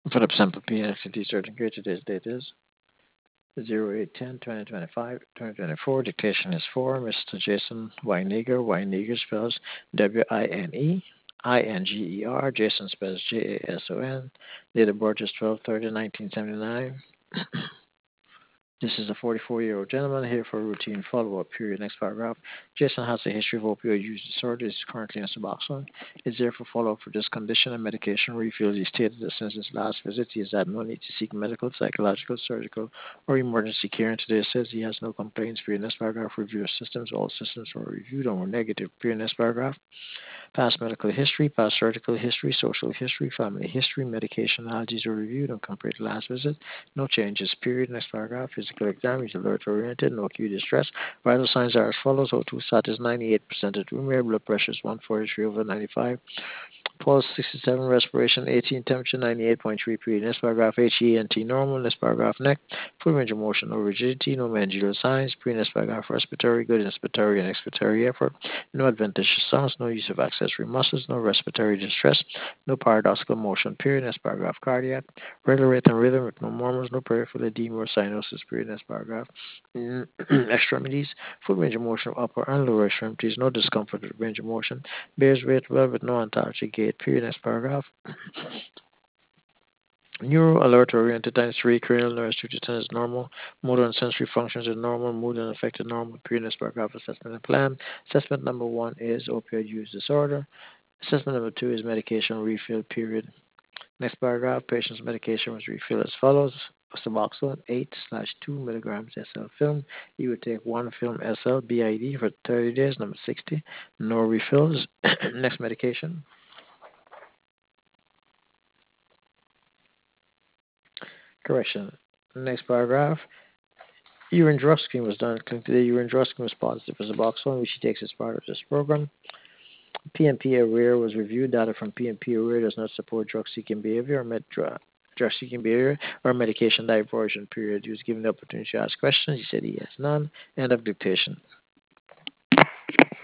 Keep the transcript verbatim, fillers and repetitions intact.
Philip Sample P N X T Surgeon Care. Today's date is zero eight ten twenty twenty-five twenty twenty-four. Dictation is for Mister Jason Weineger. Weineger spells W I N E I N G E R. Jason spells J A S O N. Date of birth is twelve thirty nineteen seventy-nine. This is a forty-four-year-old gentleman here for a routine follow-up period. Next paragraph. Jason has a history of opioid use disorder. Is currently on Suboxone. Is there for follow-up for this condition and medication refill. He stated that since his last visit, he has had no need to seek medical, psychological, surgical, or emergency care. And today says he has no complaints. Period. Next paragraph. Review of systems. All systems were reviewed and were negative. Period. Next paragraph. Past medical history, past surgical history, social history, family history, medication allergies were reviewed and compared to last visit. No changes. Period. Next paragraph. Physical exam is alert oriented, no acute distress. Vital signs are as follows. O two status ninety-eight percent at room air, blood pressure is one forty-three over ninety-five. Pulse sixty-seven, respiration eighteen, temperature ninety-eight point three. Period. Next paragraph. H E N T normal. Next paragraph. Neck. Full range of motion, no rigidity, no mandibular signs. Pre. Next paragraph. Respiratory, good inspiratory and expiratory effort. No adventitious sounds, no use of accessory muscles, no respiratory distress, no paradoxical motion. Period. Next paragraph. Cardiac, regular rate and rhythm with no murmurs, no peripheral edema or cyanosis. Period. Next paragraph. Extremities, full range of motion of upper and lower extremities, no discomfort with range of motion. Bears weight well with no antalgic gait. Period. Next paragraph. Neuro alert oriented times three, cranial nerves two to ten is normal. Motor and sensory functions are normal. Mood and affected normal. Period. Next paragraph. Assessment and plan. Assessment number one is opioid use disorder. Assessment number two is medication refill. Period. Next paragraph. Patient's medication was refilled as follows. Suboxone eight slash two milligrams S L film. You would take one film S L B I D for thirty days. Number sixty. No refills. Next medication. Correction. Next paragraph. Urine drug screen was done. Click the urine drug screen was positive for Suboxone, which he takes as part of this program. P N P Arrear was reviewed. Data from P N P Arrear does not support drug-seeking behavior or med drug drug-seeking behavior or medication diversion. Period. He was given the opportunity to ask questions. He said he has none. End of dictation.